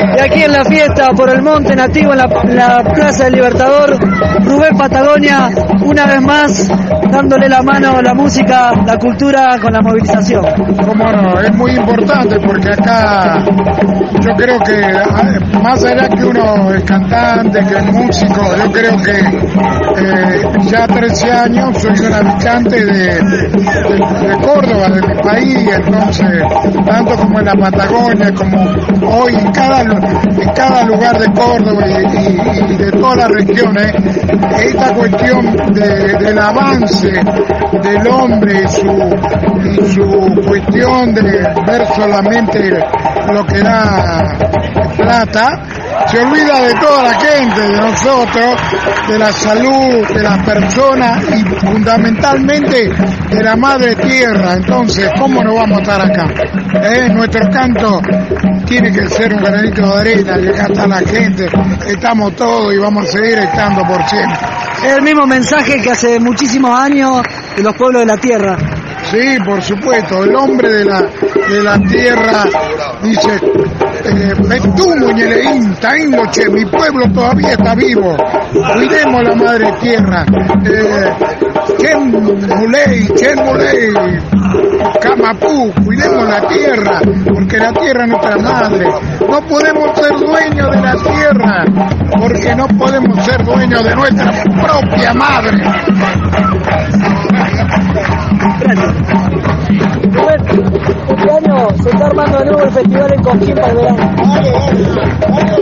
Y aquí en la fiesta por el Monte Nativo, en la Plaza del Libertador, Rubén Patagonia, una vez más, dándole la mano a la música, la cultura con la movilización. Cómo no, es muy importante porque acá yo creo que más allá que uno es cantante, que es músico, yo creo que ya 13 años soy un habitante de Córdoba, de mi país, entonces tanto como en la Patagonia, como hoy en cada lugar de Córdoba y de todas las regiones, esta cuestión del avance del hombre y su cuestión de ver solamente lo que da plata, se olvida de toda la gente, de nosotros, de la salud, de las personas y fundamentalmente de la madre tierra. Entonces, ¿cómo no vamos a estar acá? Nuestro canto tiene que ser un granito de arena, y acá está la gente, estamos todos y vamos a seguir estando por siempre. Es el mismo mensaje que hace muchísimos años de los pueblos de la tierra. Sí, por supuesto, el hombre de la tierra dice, mi pueblo todavía está vivo, cuidemos la madre tierra, Chemuley, Camapú, cuidemos la tierra, porque la tierra es nuestra madre, no podemos ser dueños de la tierra, porque no podemos ser dueños de nuestra propia madre. Gracias. Este año se está armando de nuevo el festival en Cosquín para el verano.